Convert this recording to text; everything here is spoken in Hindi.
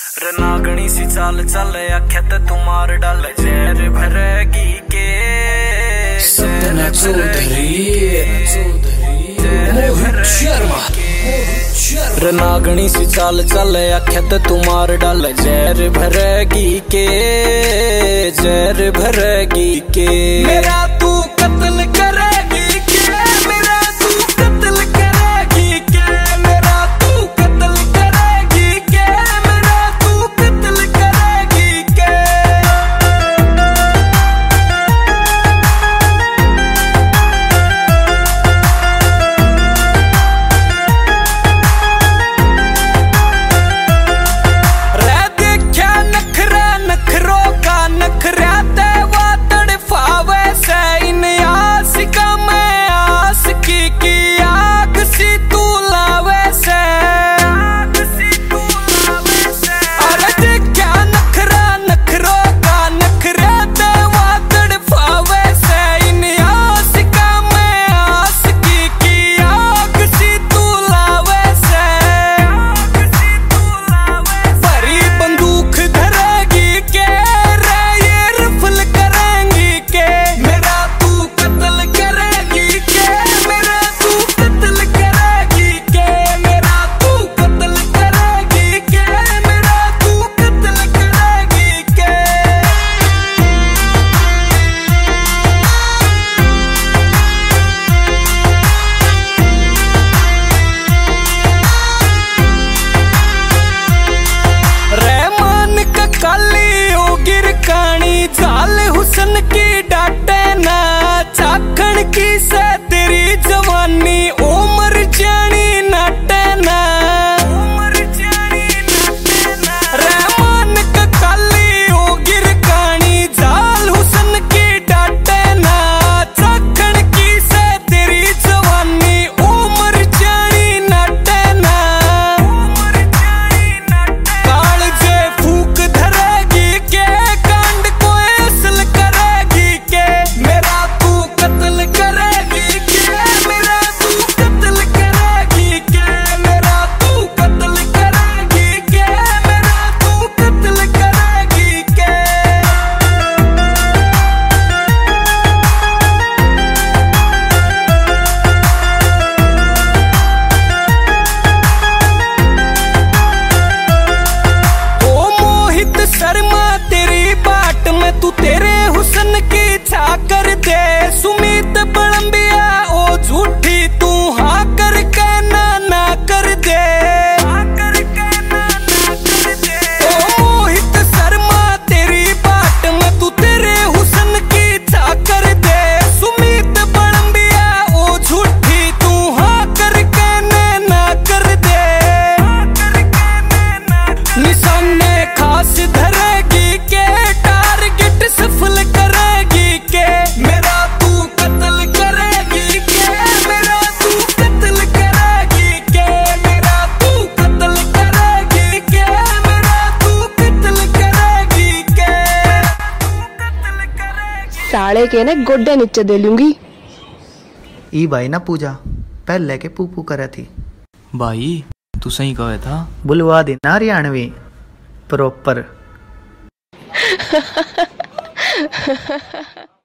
रनागणी सी चाल चल अखत तुम्हार डाल जहर भरेगी के सतना चौधरी रनागणी सी चाल चल अखत तुम्हार डाल जहर भरेगी के जहर भरेगी के मेरा तू कत्ल करेगी के मेरा तू कत्ल करेगी के मेरा तू कत्ल करेगी के मेरा तू कत्ल करेगी के रे देखा नखरा नखरों का नखरा ते वातड़ फावे से इन आशिका में आस की आग सी तू लावे से अरे देखा नखरा नखरों का नखरा ते वातड़ फावे से इन आशिका में आस की आग सी तू लावे से भरी बंदूक धरेगी के रे ये रफल करेंगी के मेरा तू कत्ल करेगी के मेरा तू कत्ल करेगी के मेरा तू कत्ल करेगी के मेरा तू कत्ल करेगी के रहमान का काली ओ गिर कानी चाल हुसन की डाटे ना चाखण की से तेरी जवानी उम्र जानी नाटे ना रहमान का काली ओ गिर कानी चाल हुसन की डाटे ना चाखण की से तेरी जवानी उम्र जानी नाटे ना काल जे फूक धरेगी के कांड को असल करेगी के मेरा तू कत्ल करेगी के मेरा तू कत्ल करेगी के मेरा तू कत्ल करेगी के मेरा तू कत्ल करेगी के ओ मोहित शर्मा तेरी बाट में तू तेरे हुस्न की छा कर दे सुमित बड़ंबिया ओ झूठी तू हाँ कर के ना कर दे ओ मोहित शर्मा तेरी बाट में तू तेरे हुस्न की छा कर दे सुमित बड़ंबिया ओ झूठी तू हाँ कर के ना कर दे निशाने खास धरेगी के टारगेट सफल करेगी के मेरा तू कत्ल करेगी के मेरा तू कत्ल करेगी के मेरा तू कत्ल करेगी के मेरा तू कत्ल करेगी के साले के ने गोड्डे नीचे दे लूंगी। ई भाई ना पूजा पहले के पूपू करे थी भाई तू सही कहे था। बुलवा देना हरियाणवी प्रॉपर।